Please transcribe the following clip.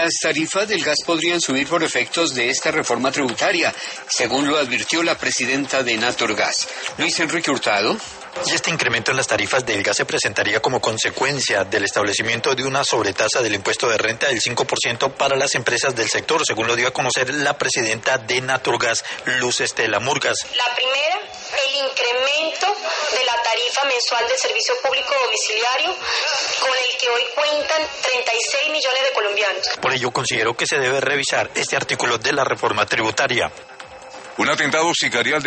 Las tarifas del gas podrían subir por efectos de esta reforma tributaria, según lo advirtió la presidenta de Naturgas, Luis Enrique Hurtado. Y este incremento en las tarifas del gas se presentaría como consecuencia del establecimiento de una sobretasa del impuesto de renta del 5% para las empresas del sector, según lo dio a conocer la presidenta de Naturgas, Luz Estela Murgas. La primera, el incremento de la tarifa mensual del servicio público domiciliario, con el que hoy cuentan 36 millones de colombianos. Por ello, considero que se debe revisar este artículo de la reforma tributaria. Un atentado sicarial